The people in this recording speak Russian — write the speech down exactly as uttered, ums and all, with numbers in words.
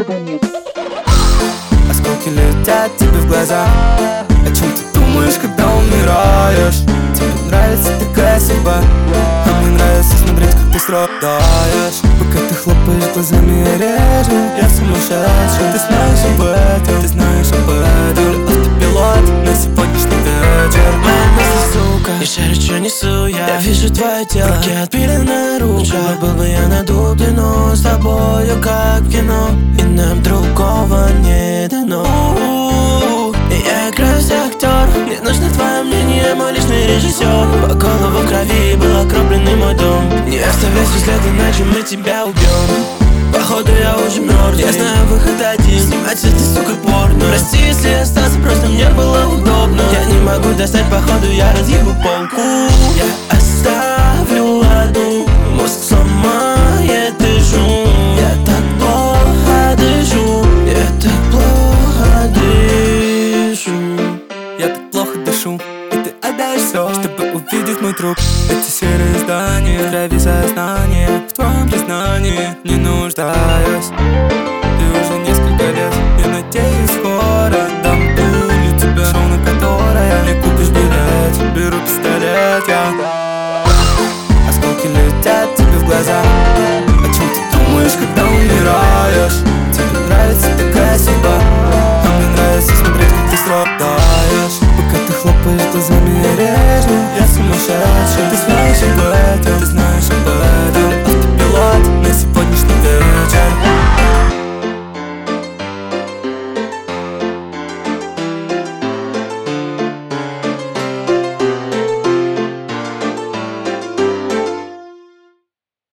нет. Осколки летят тебе в глаза. О чем ты думаешь, когда умираешь? Тебе нравится такая судьба, а мне нравится смотреть, как ты страдаешь. Пока ты хлопаешь глазами, я режу. Я сумасшедший, ты знаешь об этом, ты знаешь об этом. Автопилот на сегодняшний вечер. Моя мысль, сука, и шарю, что несу я. Я вижу твое тело, руки отпиленная рука. Был бы я на дубе, но с тобою как в кино, и нам другого не дано. И я играю за актер, мне нужно твое мнение, мой личный режиссер. По голову в крови был окропленный мой дом. Не оставляй след, иначе мы тебя убьем. Походу я уже мертв, я знаю выход один: снимать с этой сукой порно. Прости, если остаться, просто мне было удобно. Я не могу достать, походу я разъебу полку. Я оставлю одну, мозг сломает и шум. Я так плохо дышу, я так плохо дышу. Я так плохо дышу, и ты отдаешь все, чтобы увидеть мой труп. Эти серые здания, в крови сознание, в твоем признании не нуждаюсь. Ты уже несколько лет, я надеюсь, скоро дам пулю тебе, шоу, на которое не купишь билет. Беру пистолет, я. Осколки летят тебе в глаза. О чем ты думаешь, когда умираешь? Тебе нравится такая судьба, а мне нравится смотреть, как ты страдаешь. Пока ты хлопаешь глазами, я режу. Я сумасшедший,